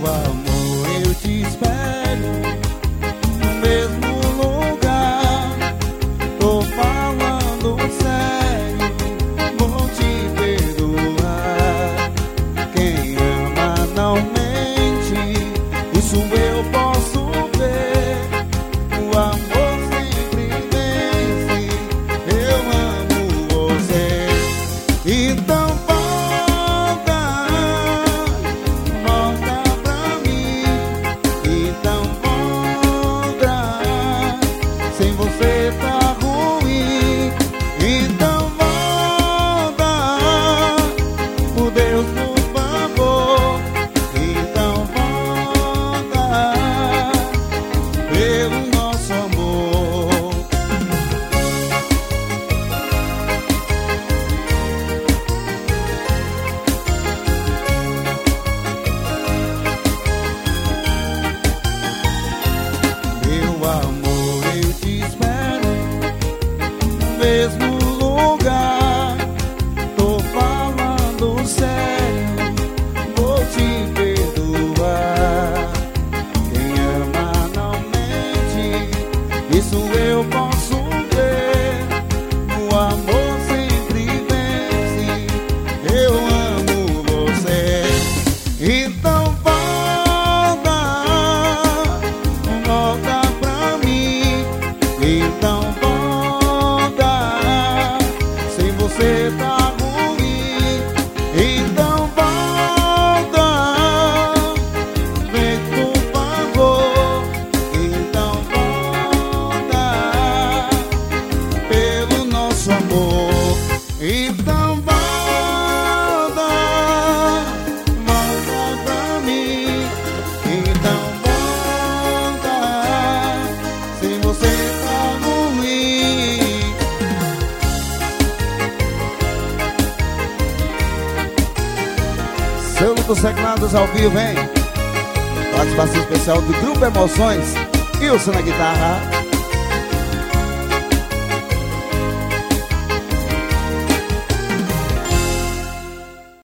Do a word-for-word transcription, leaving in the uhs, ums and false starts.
amor, eu te espero no mesmo lugar. Tô falando sério, vou te perdoar. Quem ama não mente, isso eu posso ver. O amor sempre vence, eu amo você. Então volta, volta pra mim. Então volta, sem você tá ruim. Então volta, por Deus, por favor. Então volta, pelo nosso amor. Meu amor, eu te espero no mesmo lugar. Tô falando sério, vou te perdoar. Quem ama não mente, isso eu posso ver. O amor sempre vence, eu amo você. Então volta, volta pra mim. Então volta, sem você tá ruim. Então volta, vem por favor. Então volta, pelo nosso amor. Então volta, volta pra mim. Então volta, sem você tá ruim. Selo dos Teclados ao vivo, hein? Participação especial do Grupo Emoções. Wilson na guitarra.